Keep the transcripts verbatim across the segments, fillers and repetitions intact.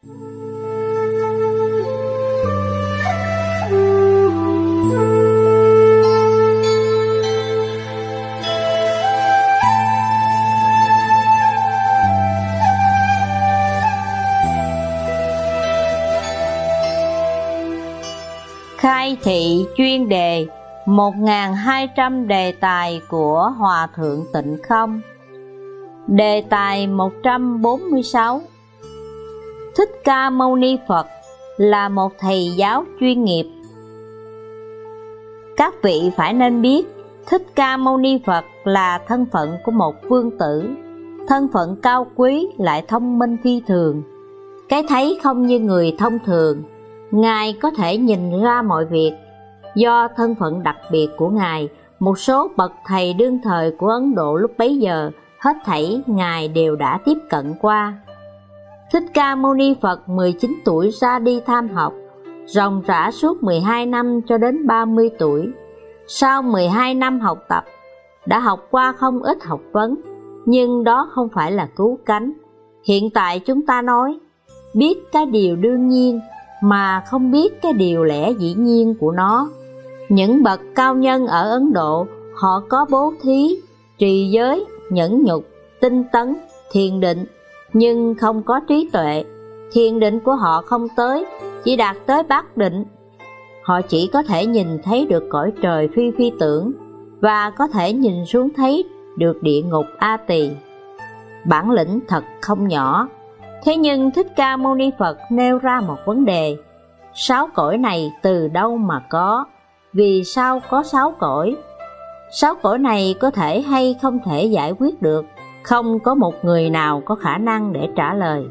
Khai thị chuyên đề một nghìn hai trăm đề tài của Hòa Thượng Tịnh Không. Đề tài một trăm bốn mươi sáu. Thích Ca Mâu Ni Phật là một thầy giáo chuyên nghiệp. Các vị phải nên biết, Thích Ca Mâu Ni Phật là thân phận của một vương tử, thân phận cao quý lại thông minh phi thường. Cái thấy không như người thông thường, Ngài có thể nhìn ra mọi việc. Do thân phận đặc biệt của Ngài, một số bậc thầy đương thời của Ấn Độ lúc bấy giờ, hết thảy Ngài đều đã tiếp cận qua. Thích Ca Mâu Ni Phật mười chín tuổi ra đi tham học, ròng rã suốt mười hai năm cho đến ba mươi tuổi. Sau mười hai năm học tập, đã học qua không ít học vấn, nhưng đó không phải là cứu cánh. Hiện tại chúng ta nói, biết cái điều đương nhiên mà không biết cái điều lẽ dĩ nhiên của nó. Những bậc cao nhân ở Ấn Độ, họ có bố thí, trì giới, nhẫn nhục, tinh tấn, thiền định, nhưng không có trí tuệ. Thiền định của họ không tới, chỉ đạt tới bát định. Họ chỉ có thể nhìn thấy được cõi trời phi phi tưởng, và có thể nhìn xuống thấy được địa ngục A Tỳ. Bản lĩnh thật không nhỏ. Thế nhưng Thích Ca Mâu Ni Phật nêu ra một vấn đề: sáu cõi này từ đâu mà có? Vì sao có sáu cõi? Sáu cõi này có thể hay không thể giải quyết được, không có một người nào có khả năng để trả lời.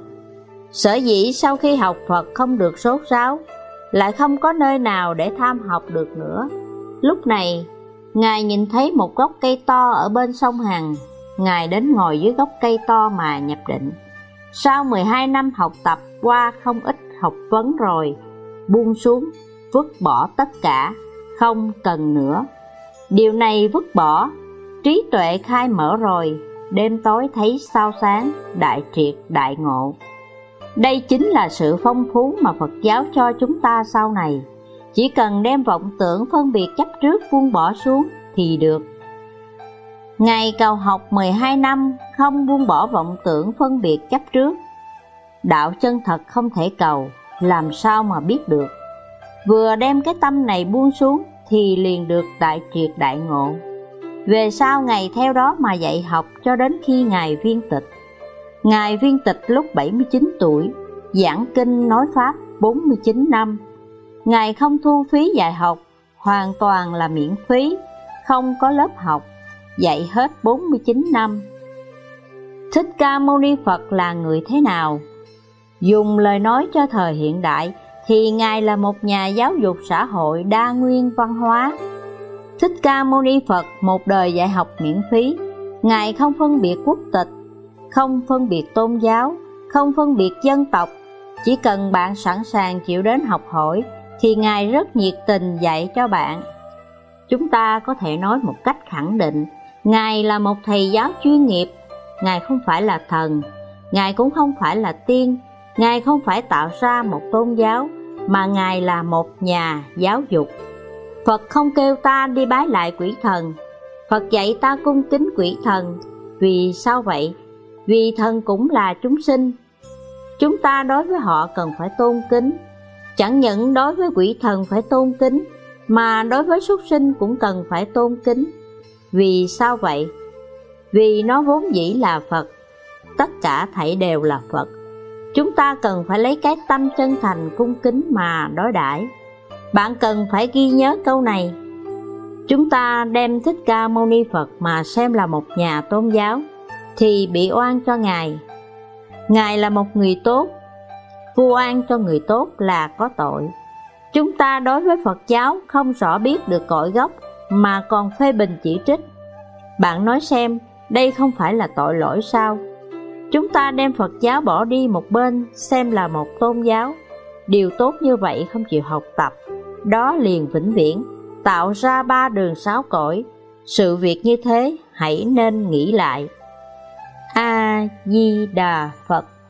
Sở dĩ sau khi học Phật không được sốt sáo, lại không có nơi nào để tham học được nữa. Lúc này, Ngài nhìn thấy một gốc cây to ở bên sông Hằng. Ngài đến ngồi dưới gốc cây to mà nhập định. Sau mười hai năm học tập qua không ít học vấn rồi, buông xuống, vứt bỏ tất cả, không cần nữa. Điều này vứt bỏ, trí tuệ khai mở rồi, đêm tối thấy sao sáng, đại triệt đại ngộ. Đây chính là sự phong phú mà Phật giáo cho chúng ta sau này. Chỉ cần đem vọng tưởng phân biệt chấp trước buông bỏ xuống thì được. Ngài cầu học mười hai năm không buông bỏ vọng tưởng phân biệt chấp trước. Đạo chân thật không thể cầu, làm sao mà biết được. Vừa đem cái tâm này buông xuống thì liền được đại triệt đại ngộ. Về sau Ngài theo đó mà dạy học cho đến khi Ngài viên tịch. Ngài viên tịch lúc bảy mươi chín tuổi, giảng kinh nói pháp bốn mươi chín năm. Ngài không thu phí dạy học, hoàn toàn là miễn phí, không có lớp học, dạy hết bốn mươi chín năm. Thích Ca Mâu Ni Phật là người thế nào? Dùng lời nói cho thời hiện đại thì Ngài là một nhà giáo dục xã hội đa nguyên văn hóa. Thích Ca Mâu Ni Phật một đời dạy học miễn phí. Ngài không phân biệt quốc tịch, không phân biệt tôn giáo, không phân biệt dân tộc. Chỉ cần bạn sẵn sàng chịu đến học hỏi thì Ngài rất nhiệt tình dạy cho bạn. Chúng ta có thể nói một cách khẳng định, Ngài là một thầy giáo chuyên nghiệp. Ngài không phải là thần, Ngài cũng không phải là tiên, Ngài không phải tạo ra một tôn giáo, mà Ngài là một nhà giáo dục. Phật không kêu ta đi bái lại quỷ thần, Phật dạy ta cung kính quỷ thần. Vì sao vậy? Vì thần cũng là chúng sinh. Chúng ta đối với họ cần phải tôn kính. Chẳng những đối với quỷ thần phải tôn kính, mà đối với súc sinh cũng cần phải tôn kính. Vì sao vậy? Vì nó vốn dĩ là Phật. Tất cả thảy đều là Phật. Chúng ta cần phải lấy cái tâm chân thành cung kính mà đối đãi. Bạn cần phải ghi nhớ câu này. Chúng ta đem Thích Ca Mâu Ni Phật mà xem là một nhà tôn giáo thì bị oan cho Ngài. Ngài là một người tốt, vu oan cho người tốt là có tội. Chúng ta đối với Phật giáo không rõ biết được cội gốc mà còn phê bình chỉ trích. Bạn nói xem, đây không phải là tội lỗi sao? Chúng ta đem Phật giáo bỏ đi một bên xem là một tôn giáo. Điều tốt như vậy không chịu học tập, đó liền vĩnh viễn tạo ra ba đường sáu cõi. Sự việc như thế hãy nên nghĩ lại. A Di Đà Phật.